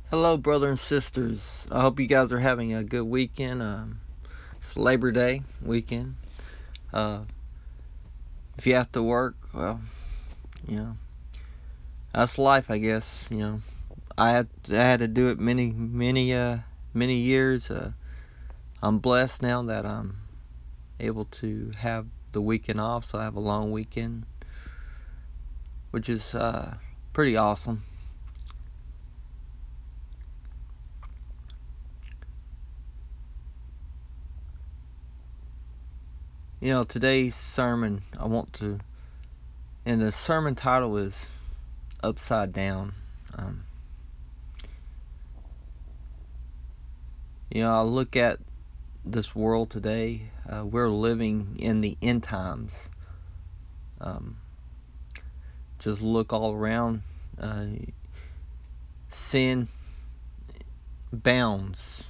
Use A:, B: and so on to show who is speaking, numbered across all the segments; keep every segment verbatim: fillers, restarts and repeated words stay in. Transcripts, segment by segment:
A: Hello, brothers and sisters. I hope you guys are having a good weekend. Um, it's Labor Day weekend. Uh, if you have to work, well, you know, that's life, I guess. You know, I had I had to do it many, many, uh, many years. Uh, I'm blessed now that I'm able to have the weekend off, so I have a long weekend, which is uh, pretty awesome. You know, today's sermon, I want to, and the sermon title is Upside Down. Um, you know, I look at this world today. Uh, we're living in the end times. Um, just look all around. Uh, sin bounds.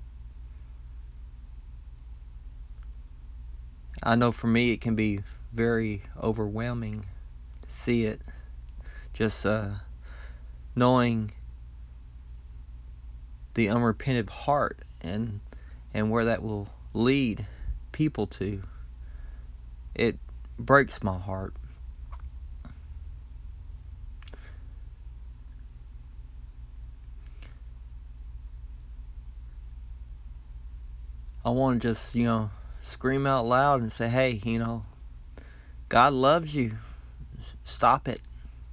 A: I know for me it can be very overwhelming to see it. Just uh, knowing the unrepentant heart and and where that will lead people to. It breaks my heart. I want to just, you know, scream out loud and say, hey, you know, God loves you. Stop it.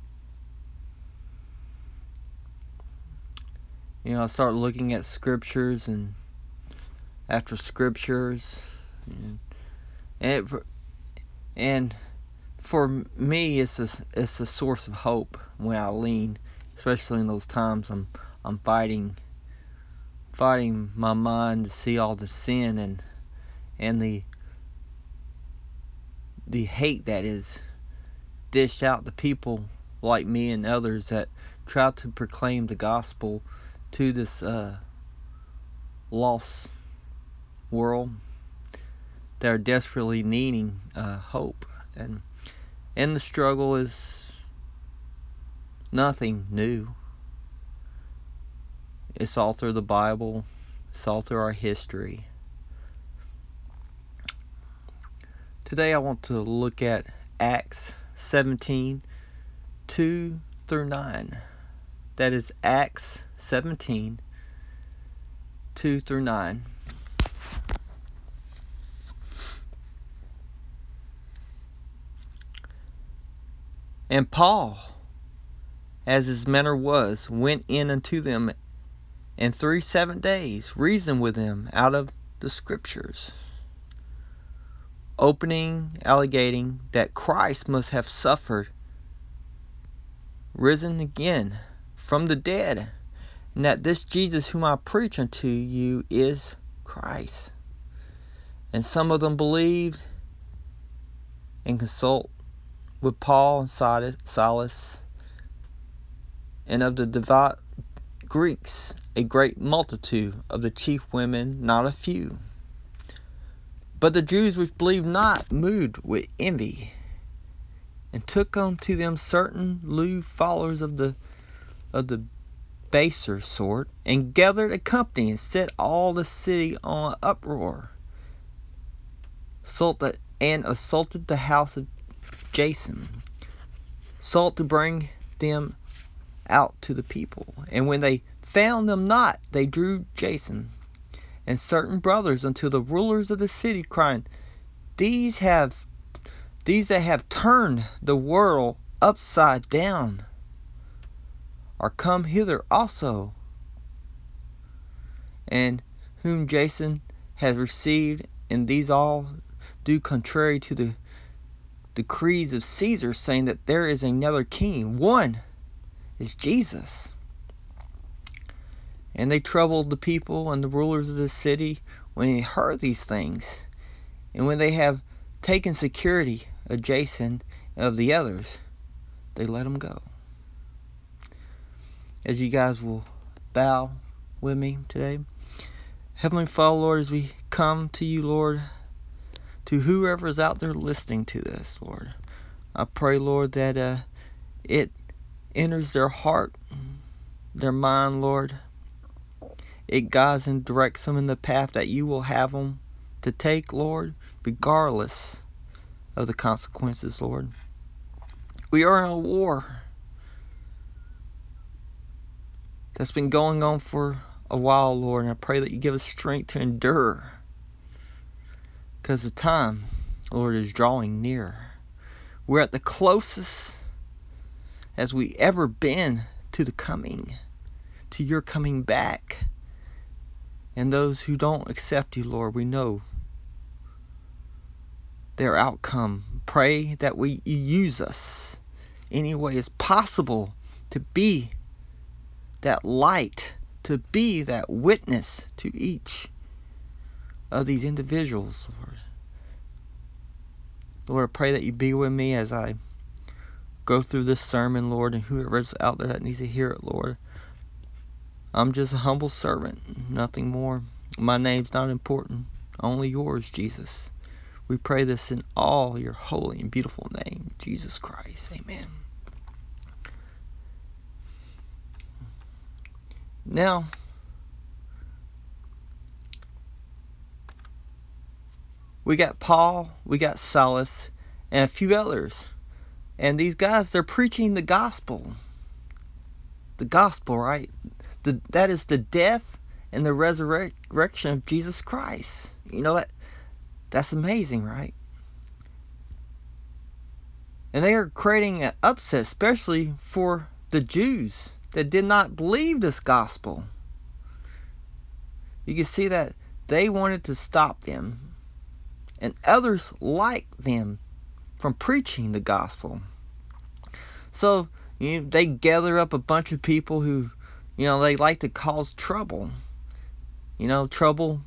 A: You know, I start looking at scriptures and after scriptures, and and, it, and for me, it's a it's a source of hope when I lean, especially in those times I'm I'm fighting fighting my mind to see all the sin and and the the hate that is dished out to people like me and others that try to proclaim the gospel to this uh, lost world that are desperately needing uh, hope. And and the struggle is nothing new. It's all through the Bible. It's all through our history. Today I want to look at Acts seventeen, two through nine. That is Acts seventeen, two through nine. And Paul, as his manner was, went in unto them, and three seven days reasoned with them out of the Scriptures, opening, allegating that Christ must have suffered, risen again from the dead, and that this Jesus whom I preach unto you is Christ. And some of them believed and consult with Paul and Silas, and of the devout Greeks a great multitude, of the chief women not a few. But the Jews which believed not moved with envy, and took unto them certain lewd followers of the of the baser sort, and gathered a company, and set all the city on uproar, assaulted and assaulted the house of Jason, sought to bring them out to the people. And when they found them not, they drew Jason and certain brothers unto the rulers of the city, crying, These have these that have turned the world upside down are come hither also, and whom Jason has received, and these all do contrary to the decrees of Caesar, saying that there is another king, one is Jesus. And they troubled the people and the rulers of the city when they heard these things. And when they have taken security of Jason and of the others, they let them go. As you guys will bow with me today. Heavenly Father, Lord, as we come to you, Lord, to whoever is out there listening to this, Lord, I pray, Lord, that uh, it enters their heart, their mind, Lord, it guides and directs them in the path that you will have them to take, Lord, regardless of the consequences, Lord. We are in a war that's been going on for a while, Lord, and I pray that you give us strength to endure, because the time, Lord, is drawing near. We're at the closest as we ever been to the coming, to your coming back. And those who don't accept you, Lord, we know their outcome. Pray that we you use us any way as possible to be that light, to be that witness to each of these individuals, Lord. Lord, I pray that you be with me as I go through this sermon, Lord, and whoever's out there that needs to hear it, Lord. I'm just a humble servant, nothing more. My name's not important, only yours, Jesus. We pray this in all your holy and beautiful name, Jesus Christ. Amen. Now, we got Paul, we got Silas, and a few others. And these guys, they're preaching the gospel. The gospel, right? The, that is the death and the resurrection of Jesus Christ. You know, that that's amazing, right? And they are creating an upset, especially for the Jews that did not believe this gospel. You can see that they wanted to stop them, and others like them, from preaching the gospel. So you know, they gather up a bunch of people who, you know, they like to cause trouble. You know, trouble.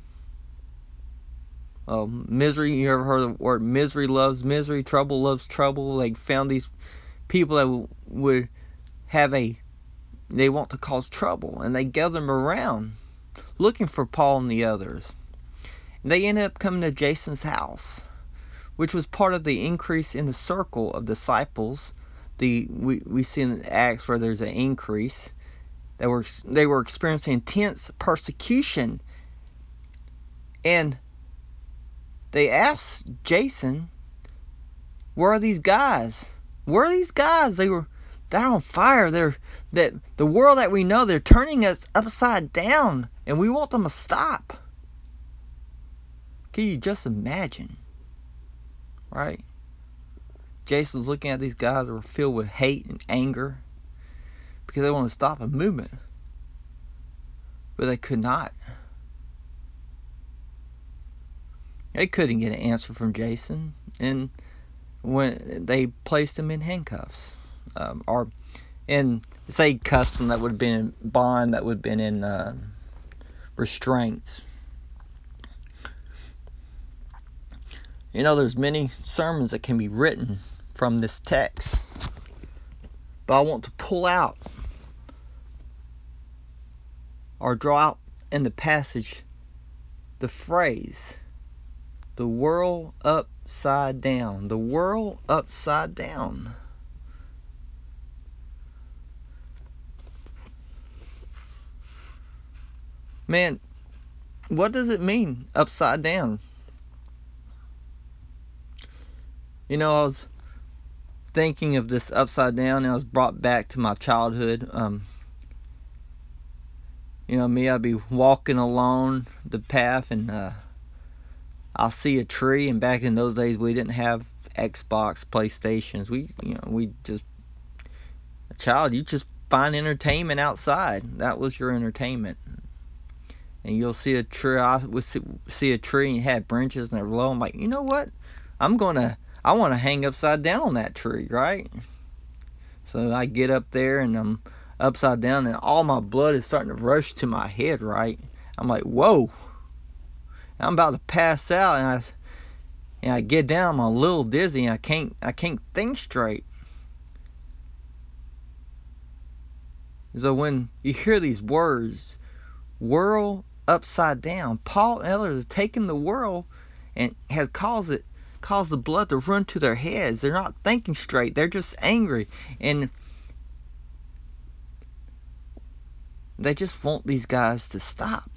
A: Uh, misery. You ever heard of the word misery loves misery? Trouble loves trouble. They found these people that w- would have a, they want to cause trouble, and they gather them around looking for Paul and the others. And they ended up coming to Jason's house, which was part of the increase in the circle of disciples. The we, we see in Acts where there's an increase. They were they were experiencing intense persecution, and they asked Jason, "Where are these guys? Where are these guys? They were they're on fire. They're that the world that we know, they're turning us upside down, and we want them to stop." Can you just imagine? Right? Jason was looking at these guys that were filled with hate and anger because they wanted to stop a movement, but they could not. They couldn't get an answer from Jason, and when they placed him in handcuffs, um, or in say custom, that would have been in bond, that would have been in uh, restraints. You know, there's many sermons that can be written from this text, but I want to pull out or draw out in the passage the phrase, the world upside down. The world upside down. Man, what does it mean, upside down? You know, I was thinking of this upside down, and I was brought back to my childhood. Um, you know, me, I'd be walking along the path, and uh, I'll see a tree. And back in those days, we didn't have Xbox, PlayStations. We, you know, we just a child. You just find entertainment outside. That was your entertainment. And you'll see a tree. I would see, see a tree and it had branches and they're low. I'm like, you know what? I'm gonna. I want to hang upside down on that tree, right? So I get up there and I'm upside down, and all my blood is starting to rush to my head, right? I'm like, whoa. I'm about to pass out, and I and I get down. I'm a little dizzy, and I can't I can't think straight. So when you hear these words, world upside down, Paul and others are taking the world and has caused it caused the blood to run to their heads. They're not thinking straight. They're just angry. And They just want these guys to stop.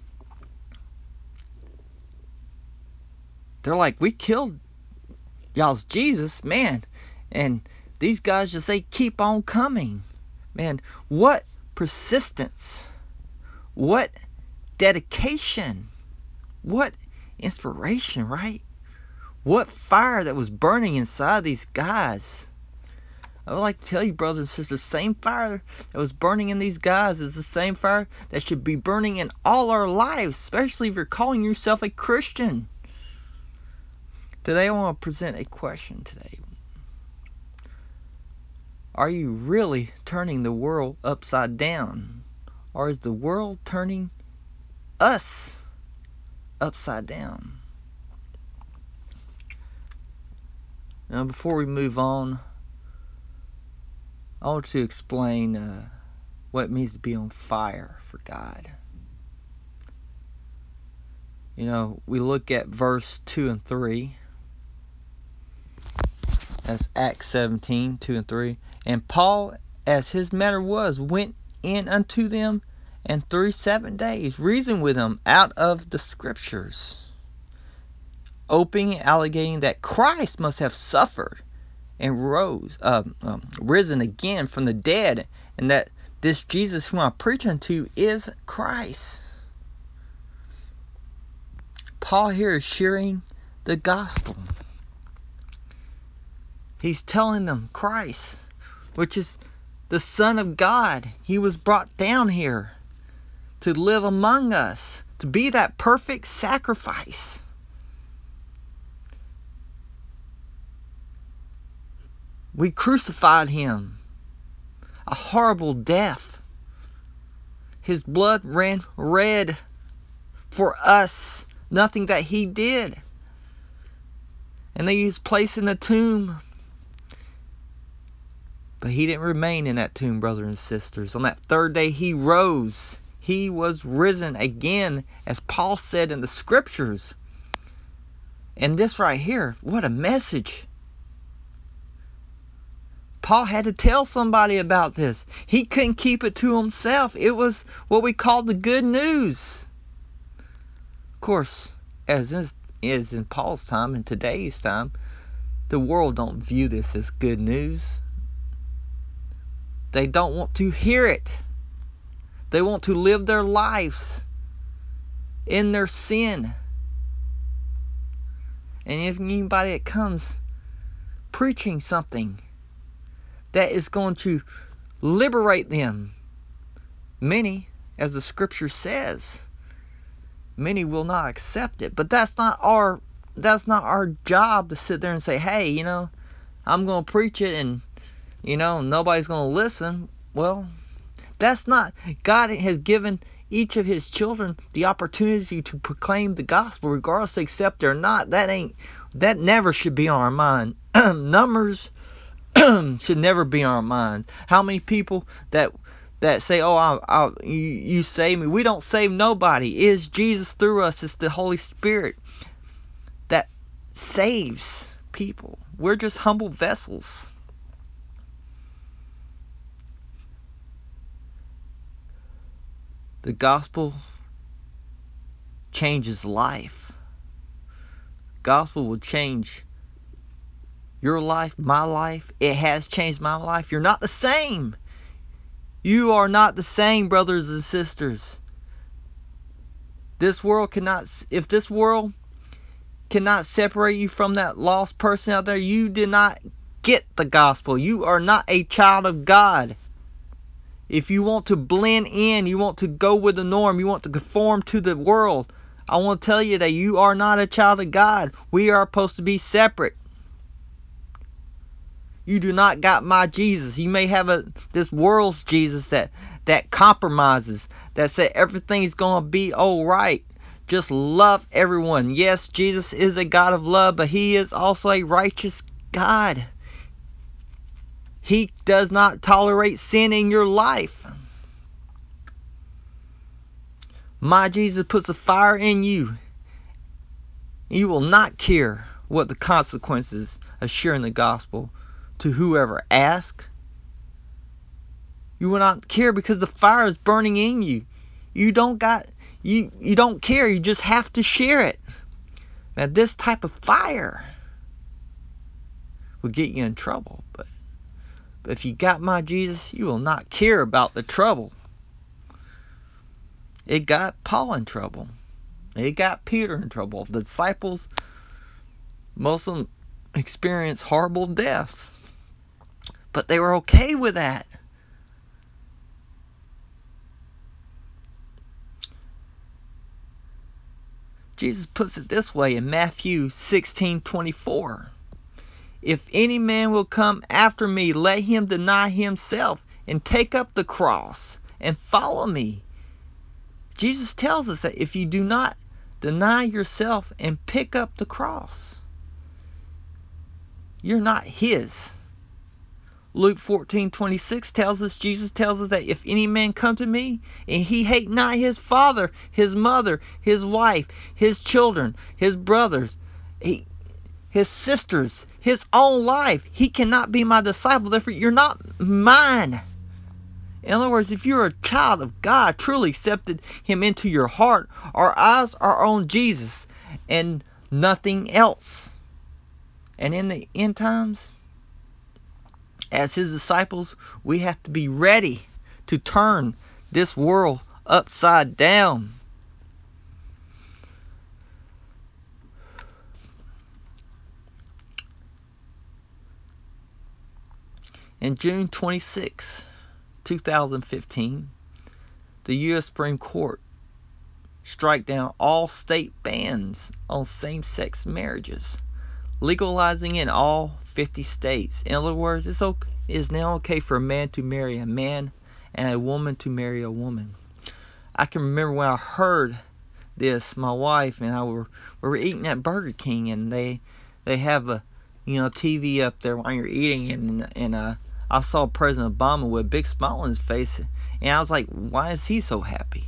A: They're like, we killed y'all's Jesus, man. And these guys just say, keep on coming. Man, what persistence. What dedication. What inspiration, right? What fire that was burning inside these guys. I would like to tell you, brothers and sisters, the same fire that was burning in these guys is the same fire that should be burning in all our lives, especially if you're calling yourself a Christian. Today I want to present a question today. Are you really turning the world upside down? Or is the world turning us upside down? Now, before we move on, I want to explain uh, what it means to be on fire for God. You know, we look at verse two and three. That's Acts seventeen, two and three. And Paul, as his manner was, went in unto them, and through seven days reasoned with them out of the Scriptures, opening and alleging that Christ must have suffered and rose, um, um, risen again from the dead, and that this Jesus whom I preach unto is Christ. Paul here is sharing the gospel. He's telling them Christ, which is the Son of God. He was brought down here to live among us, to be that perfect sacrifice. We crucified him, a horrible death. His blood ran red for us, nothing that he did. And they used place in the tomb. But he didn't remain in that tomb, brothers and sisters. On that third day he rose. He was risen again, as Paul said in the Scriptures. And this right here, what a message. Paul had to tell somebody about this. He couldn't keep it to himself. It was what we call the good news. Of course, as is, is in Paul's time, in today's time, the world don't view this as good news. They don't want to hear it. They want to live their lives in their sin. And if anybody that comes preaching something that is going to liberate them, many, as the Scripture says, many will not accept it. But that's not our that's not our job to sit there and say, hey, you know, I'm going to preach it and, you know, nobody's going to listen. Well, that's not. God has given each of his children the opportunity to proclaim the gospel, regardless they accept it or not. That ain't that never should be on our mind. Numbers should never be on our minds. How many people that that say, oh, I, I, you, you save me. We don't save nobody. It is Jesus through us. It's the Holy Spirit that saves people. We're just humble vessels. The gospel changes life. Gospel will change your life, my life. It has changed my life. You're not the same. You are not the same, brothers and sisters. This world cannot, if this world cannot separate you from that lost person out there, you did not get the gospel. You are not a child of God. If you want to blend in, you want to go with the norm, you want to conform to the world, I want to tell you that you are not a child of God. We are supposed to be separate. You do not got my Jesus. You may have a this world's Jesus that that compromises, that said everything is going to be all right. Just love everyone. Yes, Jesus is a God of love, but he is also a righteous God. He does not tolerate sin in your life. My Jesus puts a fire in you. You will not care what the consequences of sharing the gospel to whoever asks. You will not care because the fire is burning in you. You don't got you you don't care. You just have to share it. Now this type of fire will get you in trouble, but, but if you got my Jesus, you will not care about the trouble. It got Paul in trouble. It got Peter in trouble. The disciples, most of them experienced horrible deaths, but they were okay with that. Jesus puts it this way in Matthew sixteen twenty-four. If any man will come after me, let him deny himself and take up the cross and follow me. Jesus tells us that if you do not deny yourself and pick up the cross, you're not his. Luke fourteen twenty-six tells us, Jesus tells us that if any man come to me and he hate not his father, his mother, his wife, his children, his brothers, he, his sisters, his own life, he cannot be my disciple. Therefore, you're not mine. In other words, if you're a child of God, truly accepted him into your heart, our eyes are on Jesus and nothing else. And in the end times, as his disciples, we have to be ready to turn this world upside down. In June twenty-sixth, twenty fifteen, the U S Supreme Court struck down all state bans on same-sex marriages, legalizing in all fifty states. In other words, it's okay, it is now okay for a man to marry a man and a woman to marry a woman. I can remember when I heard this, my wife and I were we were eating at Burger King, and they they have a you know T V up there while you're eating, and and uh, I saw President Obama with a big smile on his face, and I was like, why is he so happy?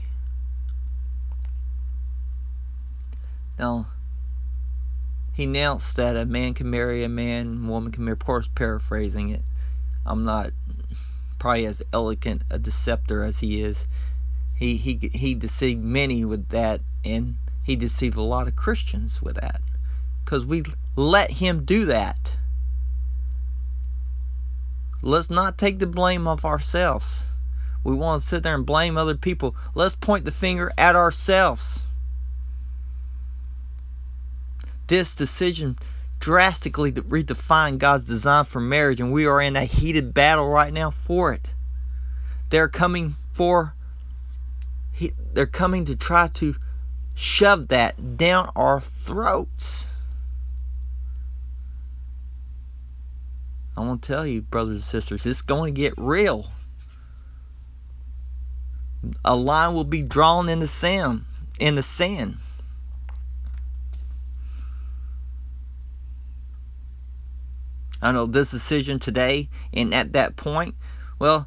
A: Now, he announced that a man can marry a man, a woman can marry. Of course, paraphrasing it. I'm not probably as elegant a deceptor as he is. He he he deceived many with that, and he deceived a lot of Christians with that, because we let him do that. Let's not take the blame off ourselves. We want to sit there and blame other people. Let's point the finger at ourselves. This decision drastically redefined God's design for marriage, and we are in a heated battle right now for it. They're coming for they're coming to try to shove that down our throats. I want to tell you, brothers and sisters, it's going to get real. A line will be drawn in the sand. In the sand. I know this decision today, and at that point, well,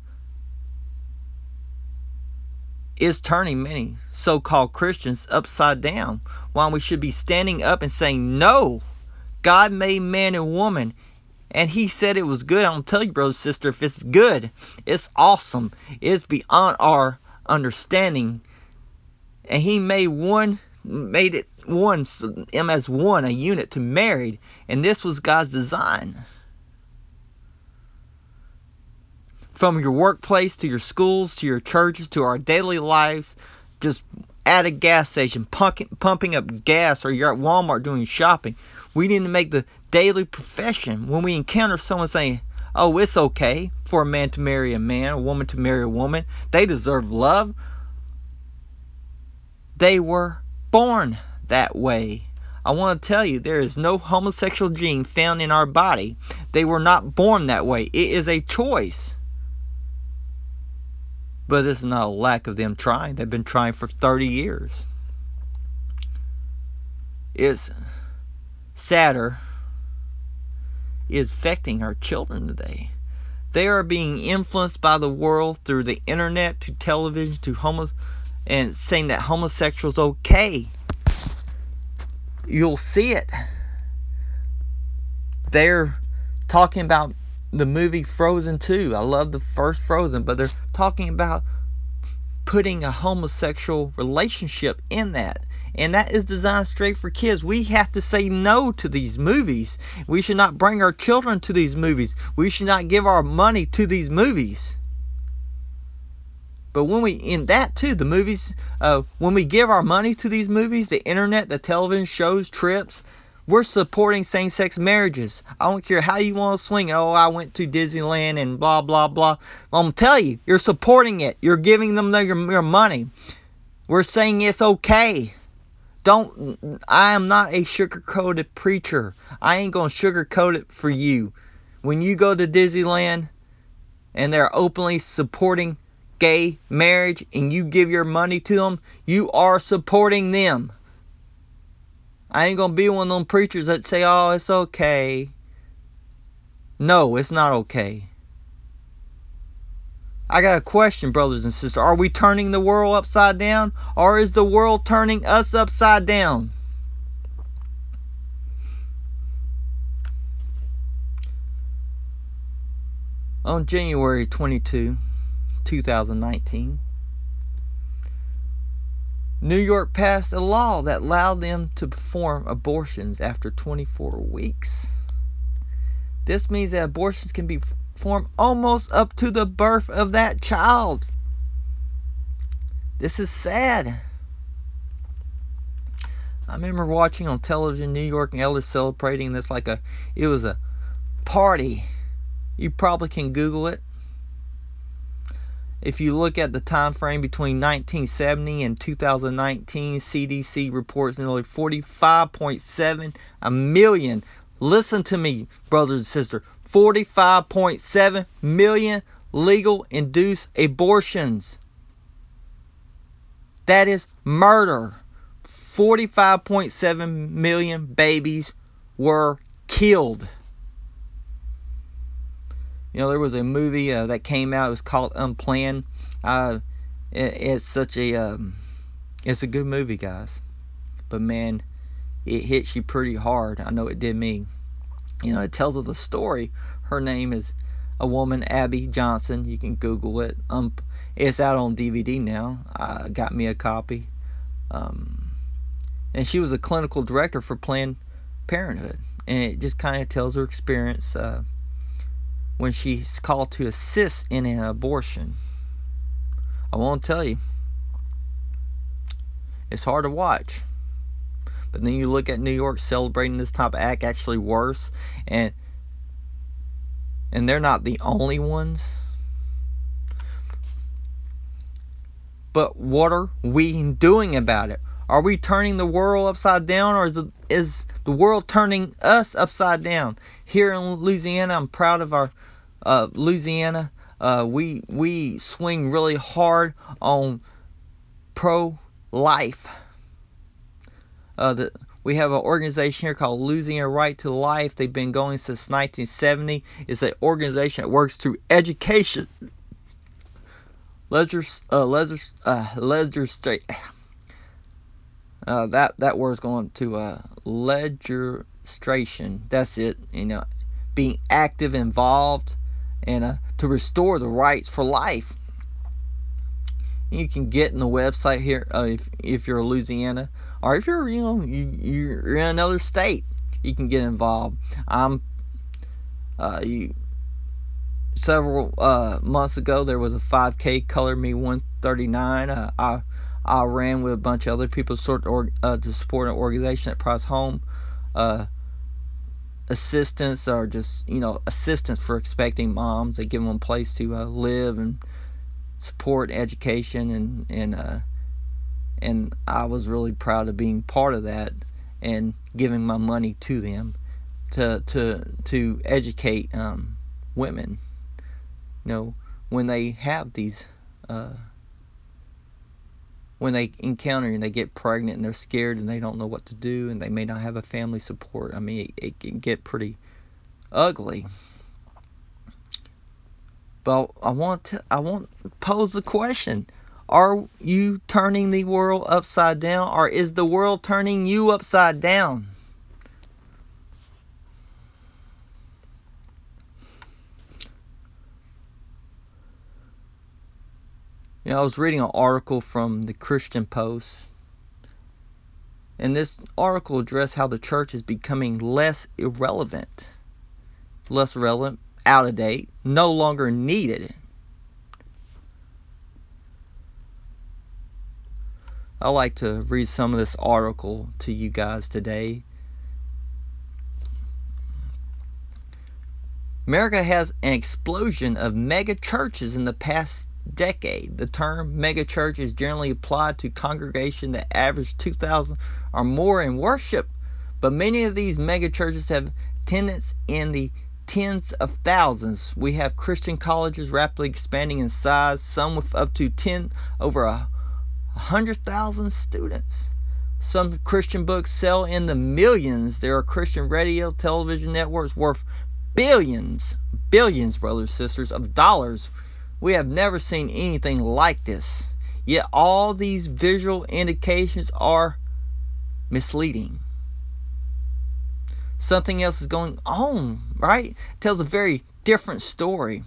A: is turning many so-called Christians upside down, while we should be standing up and saying, no, God made man and woman, and he said it was good. I'm telling you, brother and sister, if it's good, it's awesome. It's beyond our understanding. And he made one, made it one, him as one, a unit to married, and this was God's design. From your workplace to your schools to your churches to our daily lives, just at a gas station pumping, pumping up gas, or you're at Walmart doing shopping, we need to make the daily profession when we encounter someone saying, oh, it's okay for a man to marry a man, a woman to marry a woman, they deserve love. They were born that way. I want to tell you, there is no homosexual gene found in our body. They were not born that way. It is a choice. But it's not a lack of them trying. They've been trying for thirty years. It's sadder. It's affecting our children today. They are being influenced by the world through the internet to television to homos, and saying that homosexual's okay. You'll see it. They're talking about the movie Frozen two. I love the first Frozen, but they're talking about putting a homosexual relationship in that. And that is designed straight for kids. We have to say no to these movies. We should not bring our children to these movies. We should not give our money to these movies. But when we, in that too, the movies, uh, when we give our money to these movies, the internet, the television shows, trips, we're supporting same-sex marriages. I don't care how you want to swing it. Oh, I went to Disneyland and blah, blah, blah. Well, I'm going to tell you, you're supporting it. You're giving them their, your money. We're saying it's okay. Don't, I am not a sugar-coated preacher. I ain't going to sugarcoat it for you. When you go to Disneyland and they're openly supporting gay marriage and you give your money to them, you are supporting them. I ain't going to be one of them preachers that say, oh, it's okay. No, it's not okay. I got a question, brothers and sisters. Are we turning the world upside down? Or is the world turning us upside down? On January twenty-second, two thousand nineteen, New York passed a law that allowed them to perform abortions after twenty-four weeks. This means that abortions can be performed almost up to the birth of that child. This is sad. I remember watching on television New York and elders celebrating this like a, it was a party. You probably can Google it. If you look at the time frame between nineteen seventy and two thousand nineteen, C D C reports nearly forty-five point seven million. Listen to me, brothers and sisters. forty-five point seven million legal induced abortions. That is murder. forty-five point seven million babies were killed. You know, there was a movie uh, that came out. It was called Unplanned. Uh, it, it's such a, um, it's a good movie, guys. But man, it hits you pretty hard. I know it did me. You know, it tells of the story. Her name is a woman, Abby Johnson. You can Google it. Um, it's out on D V D now. I got me a copy. Um, and she was a clinical director for Planned Parenthood, and it just kind of tells her experience. Uh, when she's called to assist in an abortion. I won't tell you. It's hard to watch. But then you look at New York celebrating this type of act, actually worse. And and they're not the only ones. But what are we doing about it? Are we turning the world upside down, or is, it, is the world turning us upside down? Here in Louisiana, I'm proud of our uh, Louisiana. Uh, we we swing really hard on pro-life. Uh, the, we have an organization here called Louisiana Right to Life. They've been going since nineteen seventy. It's an organization that works through education, legis, uh, legis, uh, legislate. Uh, that that word's going to uh, legislation. That's it. You know, being active, involved, and uh, to restore the rights for life. You can get in the website here uh, if if you're Louisiana, or if you're you know you, you're in another state, you can get involved. I'm uh, you several uh, months ago there was a five K Color Me one thirty-nine. Uh, I I ran with a bunch of other people sort of, uh, to support an organization that provides home uh, assistance, or just you know assistance for expecting moms. They give them a place to uh, live and support education, and and uh, and I was really proud of being part of that and giving my money to them to to to educate um, women. You know, when they have these, uh, when they encounter and they get pregnant and they're scared and they don't know what to do and they may not have a family support. I mean, it, it can get pretty ugly. But I want to I want to pose the question: are you turning the world upside down, or is the world turning you upside down? You know, I was reading an article from the Christian Post, and this article addressed how the church is becoming less irrelevant, less relevant, out of date, no longer needed. I like to read some of this article to you guys today. America has an explosion of mega churches in the past decade. The term mega church is generally applied to congregations that average two thousand or more in worship, but many of these mega churches have attendance in the tens of thousands. We have Christian colleges rapidly expanding in size, some with up to ten over a hundred thousand students. Some Christian books sell in the millions. There are Christian radio, television networks worth billions, billions, brothers and sisters, of dollars. We have never seen anything like this. Yet all these visual indications are misleading. Something else is going on, right? It tells a very different story.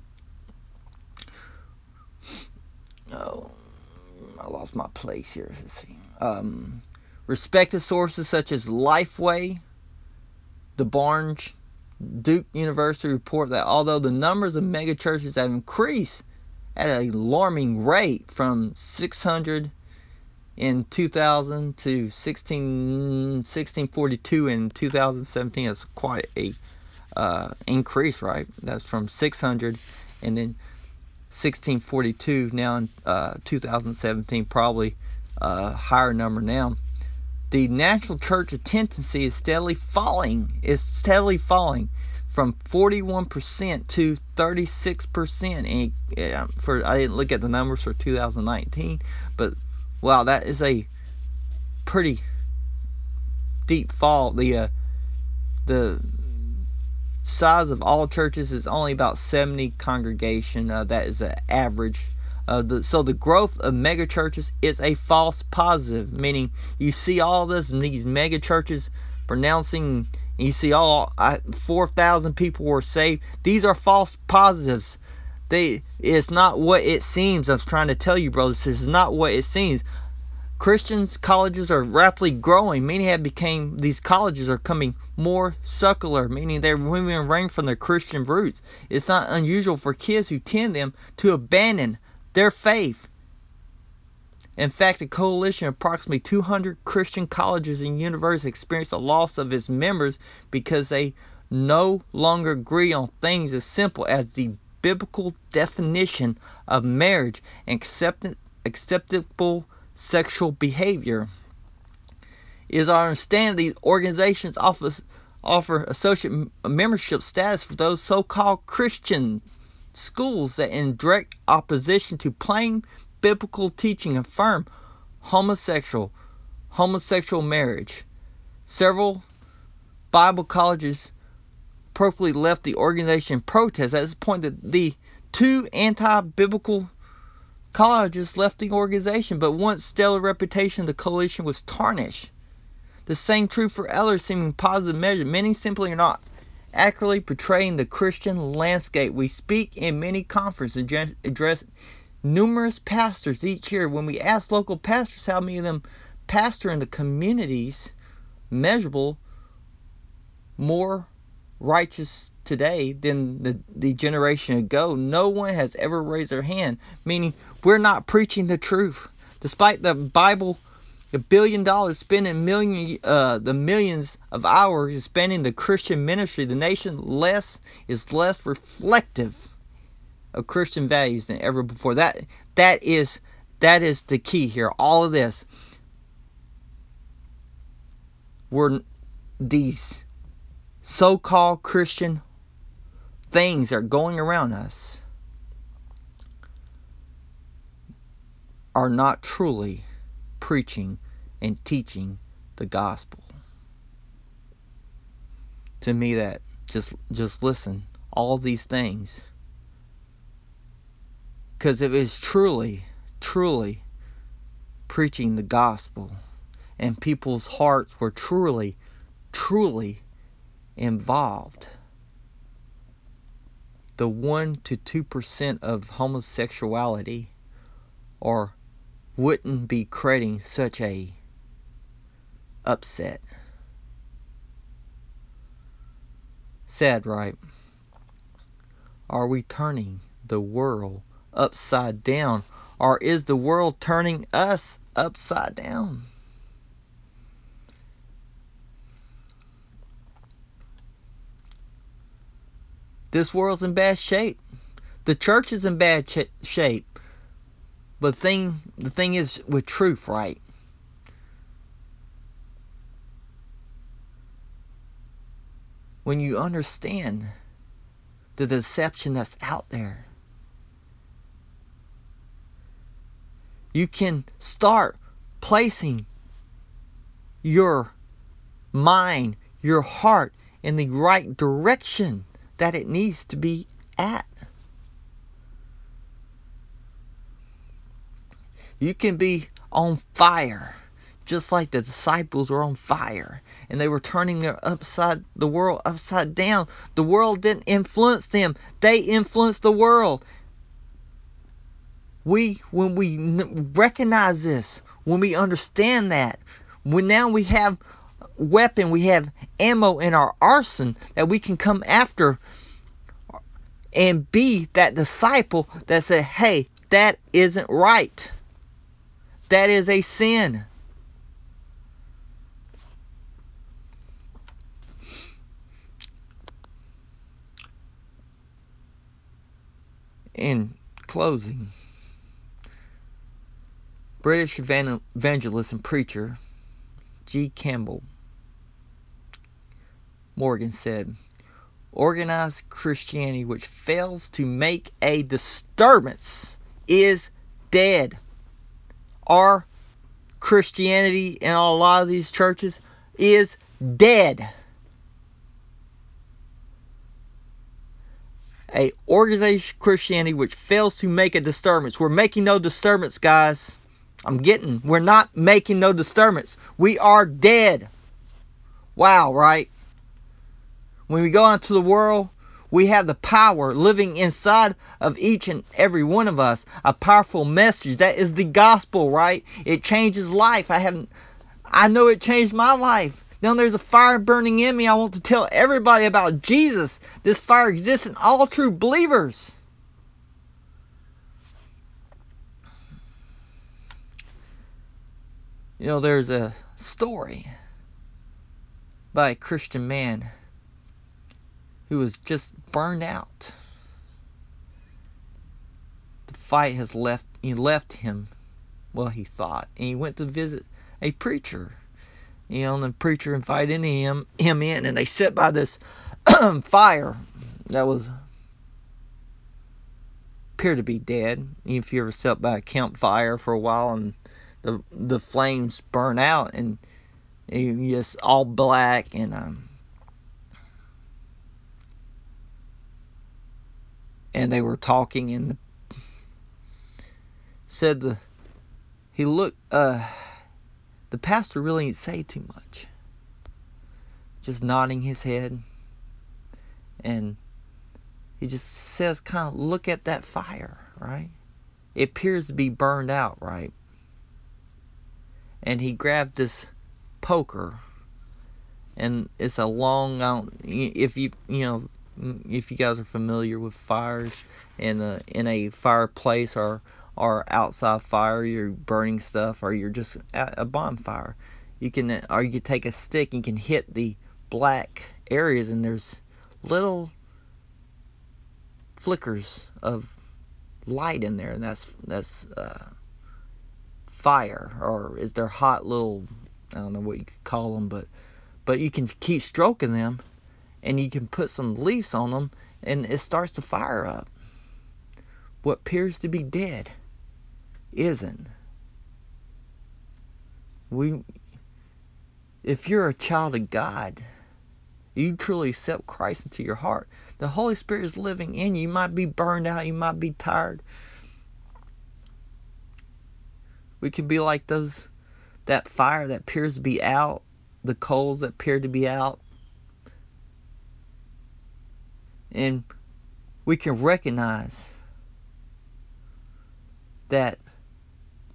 A: Oh, I lost my place here. Let's see. Um, respected sources such as Lifeway, the Barnes Duke University report that although the numbers of megachurches have increased at an alarming rate from six hundred in two thousand to sixteen forty-two in two thousand seventeen, that's quite a uh, increase, right? That's from six hundred and then sixteen forty-two now in uh, two thousand seventeen, probably a higher number now. The natural church attendance is steadily falling. It's steadily falling from forty-one percent to thirty-six percent. And uh, for I didn't look at the numbers for two thousand nineteen, but wow, that is a pretty deep fall. The uh, the size of all churches is only about seventy congregation. Uh, that is an average. Uh, the, so the growth of mega churches is a false positive, meaning you see all this in these mega churches pronouncing, and you see all uh, four thousand people were saved. These are false positives. They it's not what it seems. I was trying to tell you, brothers. This is not what it seems. Christians colleges are rapidly growing. Many have became these colleges are coming more secular, meaning they're moving away from their Christian roots. It's not unusual for kids who attend them to abandon their faith. In fact, a coalition of approximately two hundred Christian colleges and universities experienced a loss of its members because they no longer agree on things as simple as the biblical definition of marriage and accept, acceptable sexual behavior. It is our understanding these organizations offer, offer associate membership status for those so-called Christian schools that in direct opposition to plain biblical teaching affirm homosexual homosexual marriage. Several Bible colleges appropriately left the organization in protest. At this point, the, the two anti-biblical colleges left the organization, but once stellar reputation of the coalition was tarnished. The same true for other seeming positive measures. Many simply are not accurately portraying the Christian landscape. We speak in many conferences and address numerous pastors each year. When we ask local pastors how many of them pastor in the communities measurable more righteous today than the, the generation ago, no one has ever raised their hand, meaning we're not preaching the truth. Despite the Bible, a billion dollars spending million, uh, the millions of hours spending the Christian ministry, the nation less is less reflective of Christian values than ever before. That that is that is the key here. All of this, we're these so-called Christian things that are going around us are not truly preaching and teaching the gospel. To me, that just just listen, all these things, because if it's truly truly preaching the gospel and people's hearts were truly truly involved, the one to two percent of homosexuality or wouldn't be creating such a upset. Sad, right? Are we turning the world upside down, or is the world turning us upside down? This world's in bad shape. The church is in bad ch- shape. But the thing, the thing is with truth, right? When you understand the deception that's out there, you can start placing your mind, your heart in the right direction that it needs to be at. You can be on fire, just like the disciples were on fire, and they were turning their upside the world upside down. The world didn't influence them; they influenced the world. We, when we recognize this, when we understand that, when now we have weapon, we have ammo in our arsenal that we can come after and be that disciple that said, hey, that isn't right. That is a sin. In closing, British evangelist and preacher G. Campbell Morgan said, organized Christianity which fails to make a disturbance is dead. Our Christianity in a lot of these churches is dead. A organized Christianity which fails to make a disturbance. We're making no disturbance, guys. I'm getting, we're not making no disturbance. We are dead. Wow, right? When we go out to the world, we have the power living inside of each and every one of us. A powerful message. That is the gospel, right? It changes life. I haven't, I know it changed my life. Now there's a fire burning in me. I want to tell everybody about Jesus. This fire exists in all true believers. You know, there's a story by a Christian man who was just burned out. The fight has left he left him, well, he thought, and he went to visit a preacher. You know, and the preacher invited him him in, and they sat by this fire that was appeared to be dead. If you ever sat by a campfire for a while and the the flames burn out and you just all black, and um and they were talking, and said the he looked uh the pastor really didn't say too much, just nodding his head, and he just says, kind of look at that fire, right? It appears to be burned out, right? And he grabbed this poker, and it's a long, if you you know if you guys are familiar with fires in a in a fireplace or or outside fire, you're burning stuff, or you're just at a bonfire, you can or you can take a stick and you can hit the black areas, and there's little flickers of light in there, and that's that's uh, fire, or is there hot little, I don't know what you could call them, but but you can keep stroking them, and you can put some leaves on them, and it starts to fire up. What appears to be dead isn't. We, if you're a child of God, you truly accept Christ into your heart, the Holy Spirit is living in you. You might be burned out, you might be tired. We can be like those, that fire that appears to be out, the coals that appear to be out, and we can recognize that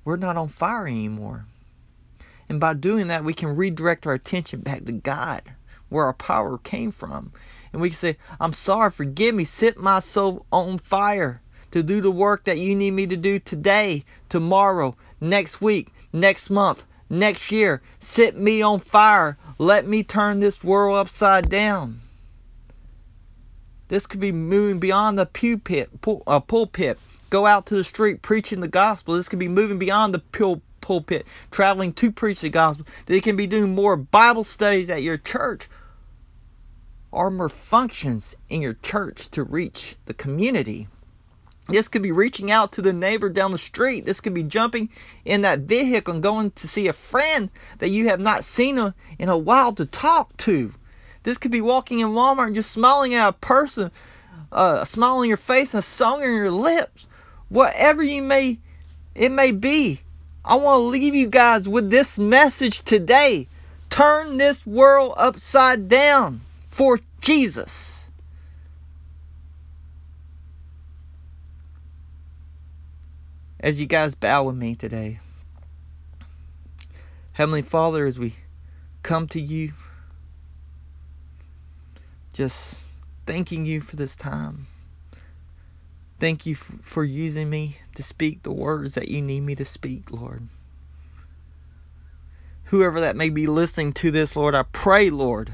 A: we're not on fire anymore. And by doing that, we can redirect our attention back to God, where our power came from. And we can say, I'm sorry, forgive me, set my soul on fire to do the work that you need me to do today, tomorrow, next week, next month, next year. Set me on fire. Let me turn this world upside down. This could be moving beyond the pulpit, pul- uh, pulpit. Go out to the street preaching the gospel. This could be moving beyond the pul- pulpit, traveling to preach the gospel. They can be doing more Bible studies at your church, or more functions in your church to reach the community. This could be reaching out to the neighbor down the street. This could be jumping in that vehicle and going to see a friend that you have not seen in a while to talk to. This could be walking in Walmart and just smiling at a person, uh, a smile on your face and a song on your lips. Whatever you may, it may be. I want to leave you guys with this message today. Turn this world upside down for Jesus. As you guys bow with me today. Heavenly Father, as we come to you, just thanking you for this time. Thank you f- for using me to speak the words that you need me to speak, Lord. Whoever that may be listening to this, Lord, I pray, Lord,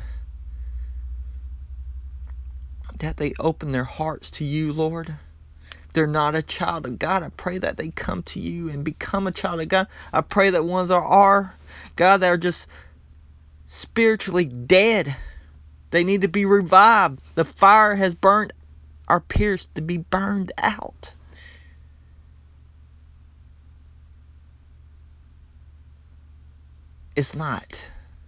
A: that they open their hearts to you, Lord. If they're not a child of God, I pray that they come to you and become a child of God. I pray that ones are, are God, that are just spiritually dead. They need to be revived. The fire has burned our peers to be burned out. It's not.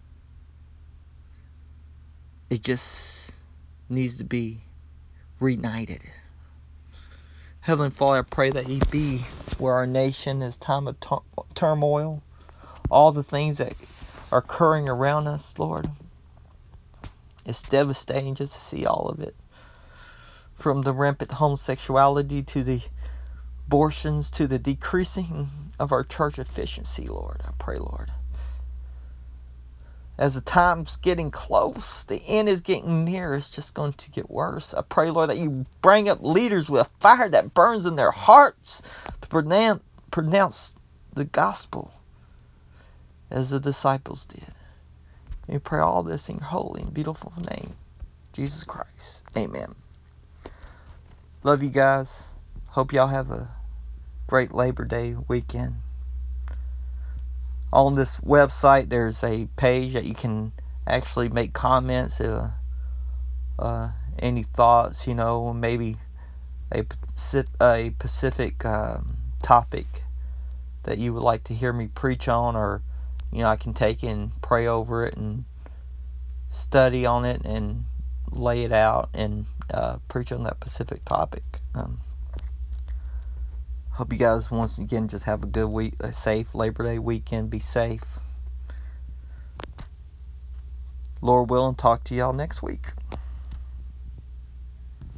A: It just needs to be reunited. Heavenly Father, I pray that you be where our nation is time of tur- turmoil. All the things that are occurring around us, Lord. It's devastating just to see all of it. From the rampant homosexuality to the abortions to the decreasing of our church efficiency, Lord. I pray, Lord. As the time's getting close, the end is getting near, it's just going to get worse. I pray, Lord, that you bring up leaders with a fire that burns in their hearts to pronounce, pronounce the gospel as the disciples did. And we pray all this in your holy and beautiful name, Jesus Christ. Amen. Love you guys. Hope y'all have a great Labor Day weekend. On this website, there's a page that you can actually make comments, uh, uh, any thoughts, you know, maybe a, a specific um, topic that you would like to hear me preach on, or, you know, I can take it and pray over it and study on it and lay it out and uh, preach on that specific topic. Um, hope you guys once again just have a good week, a safe Labor Day weekend. Be safe. Lord willing, talk to y'all next week.